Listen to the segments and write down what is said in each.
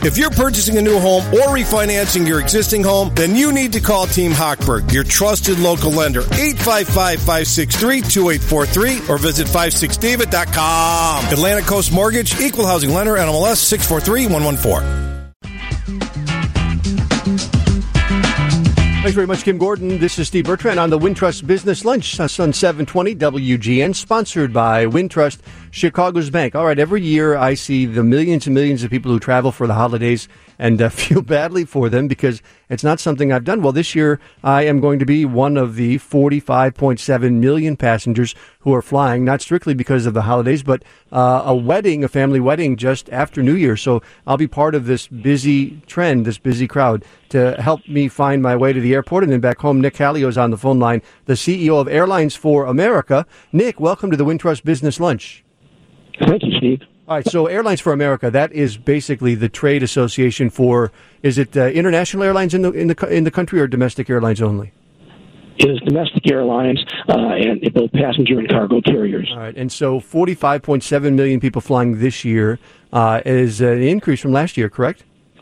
If you're purchasing a new home or refinancing your existing home, then you need to call Team Hochberg, your trusted local lender, 855-563-2843, or visit 56david.com. Atlantic Coast Mortgage, Equal Housing Lender, NMLS 643114. Thanks very much, Kim Gordon. This is Steve Bertrand on the Wintrust Business Lunch on 720 WGN, sponsored by Wintrust, Chicago's bank. All right, every year I see the millions and millions of people who travel for the holidays and feel badly for them because it's not something I've done. Well, this year I am going to be one of the 45.7 million passengers who are flying, not strictly because of the holidays, but a wedding, a family wedding just after New Year. So I'll be part of this busy trend, this busy crowd. To help me find my way to the airport and then back home, Nick Halio is on the phone line, the CEO of Airlines for America. Nick, welcome to the Wintrust Business Lunch. Thank you, Steve. All right, so Airlines for America, that is basically the trade association for, is it international airlines in the country or domestic airlines only? It is domestic airlines and both passenger and cargo carriers. All right, and so 45.7 million people flying this year is an increase from last year, correct?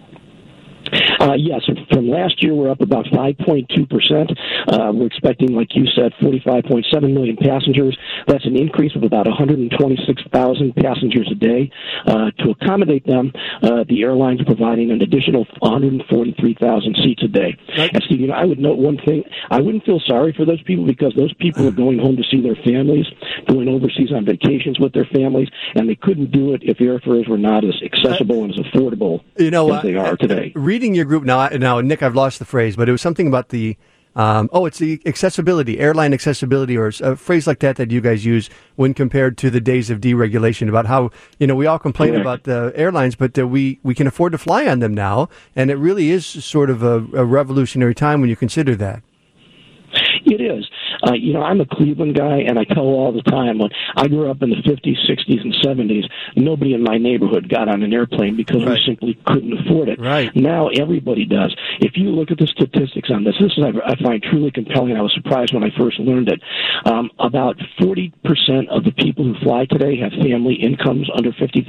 Yes, from last year we're up about 5.2%. We're expecting, like you said, 45.7 million passengers. That's an increase of about 126,000 passengers a day. To accommodate them, the airlines are providing an additional 143,000 seats a day. Right. And Steve, I would note one thing. I wouldn't feel sorry for those people because those people are going home to see their families, going overseas on vacations with their families, and they couldn't do it if airfares were not as accessible and as affordable as they are today. Reading your group now, Nick, I've lost the phrase, but it was something about the it's the accessibility, airline accessibility, or a phrase like that you guys use when compared to the days of deregulation, about how, we all complain about the airlines, but we can afford to fly on them now, and it really is sort of a revolutionary time when you consider that. It is. I'm a Cleveland guy, and I tell all the time, when I grew up in the 50s, 60s, and 70s, nobody in my neighborhood got on an airplane because we simply couldn't afford it. Right. Now everybody does. If you look at the statistics on this is I find truly compelling. I was surprised when I first learned it. About 40% of the people who fly today have family incomes under $50,000.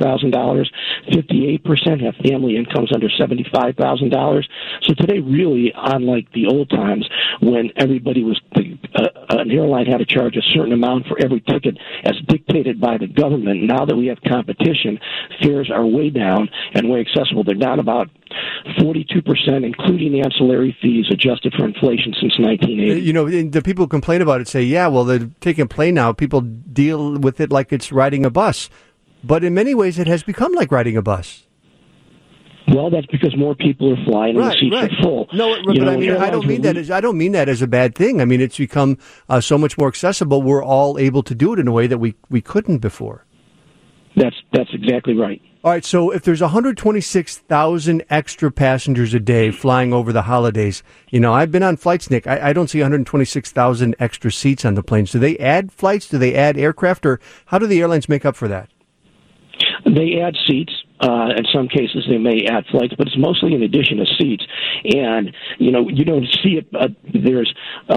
58% have family incomes under $75,000. So today, really, unlike the old times when everybody was an airline had to charge a certain amount for every ticket as dictated by the government. Now that we have competition, fares are way down and way accessible. They're down about 42%, including ancillary fees adjusted for inflation since 1980. The people who complain about it say, they're taking a plane now. People deal with it like it's riding a bus. But in many ways, it has become like riding a bus. Well, that's because more people are flying and the seats are full. No, but I don't mean that. I don't mean that as a bad thing. I mean, it's become so much more accessible. We're all able to do it in a way that we couldn't before. That's exactly right. All right. So if there's 126,000 extra passengers a day flying over the holidays, I've been on flights, Nick. I don't see 126,000 extra seats on the planes. Do they add flights? Do they add aircraft? Or how do the airlines make up for that? They add seats. In some cases, they may add flights, but it's mostly in addition to seats. And, you don't see it, but there's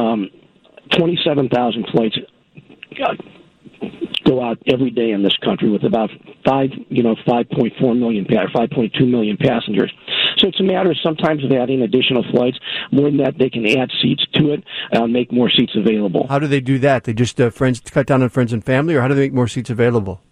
27,000 flights go out every day in this country with about 5.4 million, 5.2 million passengers. So it's a matter sometimes of adding additional flights. More than that, they can add seats to it, make more seats available. How do they do that? They just cut down on friends and family, or how do they make more seats available?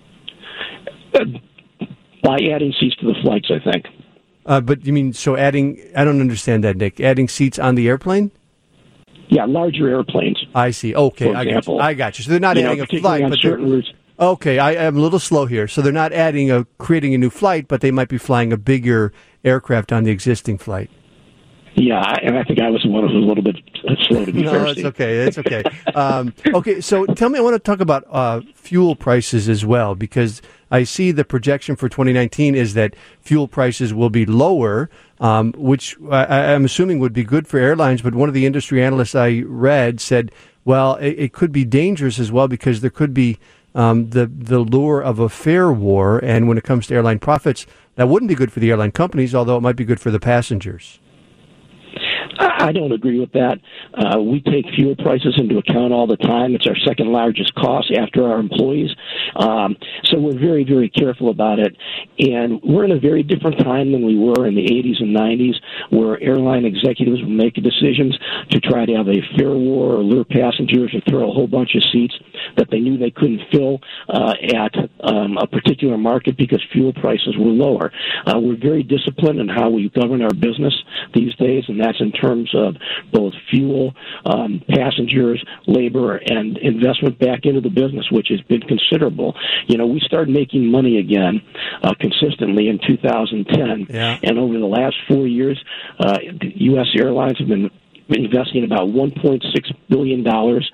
By adding seats to the flights, I think. But you mean, so adding, I don't understand that, Nick. Adding seats on the airplane? Yeah, larger airplanes. I see. Okay, I got you. So they're not adding a flight, but certain routes. Okay, I am a little slow here. So they're not creating a new flight, but they might be flying a bigger aircraft on the existing flight. Yeah, and I think I was the one who was a little bit slow to be fair. No, it's okay. It's okay. Okay, so tell me, I want to talk about fuel prices as well, because I see the projection for 2019 is that fuel prices will be lower, which I'm assuming would be good for airlines. But one of the industry analysts I read said, well, it could be dangerous as well because there could be the lure of a fare war. And when it comes to airline profits, that wouldn't be good for the airline companies, although it might be good for the passengers. I don't agree with that. We take fuel prices into account all the time. It's our second largest cost after our employees. So we're very, very careful about it. And we're in a very different time than we were in the 80s and 90s, where airline executives would make decisions to try to have a fare war or lure passengers or throw a whole bunch of seats that they knew they couldn't fill at a particular market because fuel prices were lower. We're very disciplined in how we govern our business these days, and that's in terms of both fuel, passengers, labor, and investment back into the business, which has been considerable. You know, we started making money again consistently in 2010, and over the last 4 years, U.S. airlines have been investing about $1.6 billion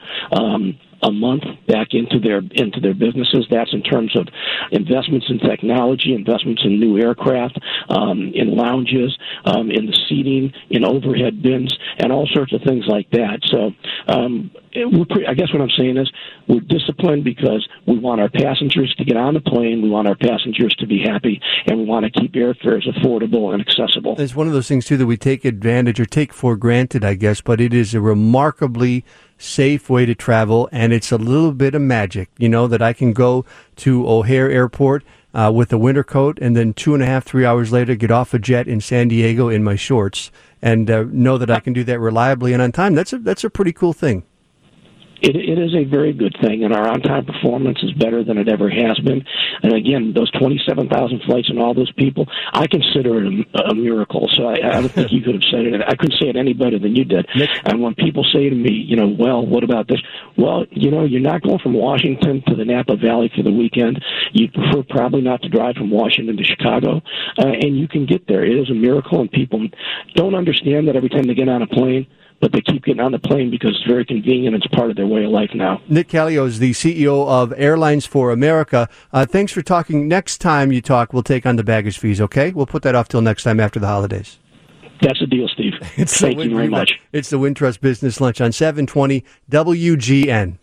a month back into their businesses. That's in terms of investments in technology, investments in new aircraft, in lounges, in the seating, in overhead bins, and all sorts of things like that. So I guess what I'm saying is we're disciplined because we want our passengers to get on the plane, we want our passengers to be happy, and we want to keep airfares affordable and accessible. It's one of those things, too, that we take advantage or take for granted, I guess, but it is a remarkably safe way to travel, and it's a little bit of magic, you know, that I can go to O'Hare Airport with a winter coat and then 2.5, 3 hours later get off a jet in San Diego in my shorts and know that I can do that reliably and on time. That's a pretty cool thing. It is a very good thing, and our on-time performance is better than it ever has been. And again, those 27,000 flights and all those people, I consider it a miracle. So I don't think you could have said it. I couldn't say it any better than you did. And when people say to me, you know, well, what about this? Well, you know, you're not going from Washington to the Napa Valley for the weekend. You prefer probably not to drive from Washington to Chicago, and you can get there. It is a miracle, and people don't understand that every time they get on a plane, but they keep getting on the plane because it's very convenient. It's part of their way of life now. Nick Callio is the CEO of Airlines for America. Thanks for talking. Next time you talk, we'll take on the baggage fees, okay? We'll put that off till next time after the holidays. That's the deal, Steve. Thank you very much. It's the Wintrust Business Lunch on 720 WGN.